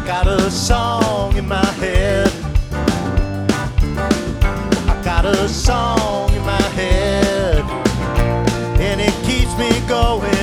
Got a song in my head. I got a song in my head, and it keeps me going.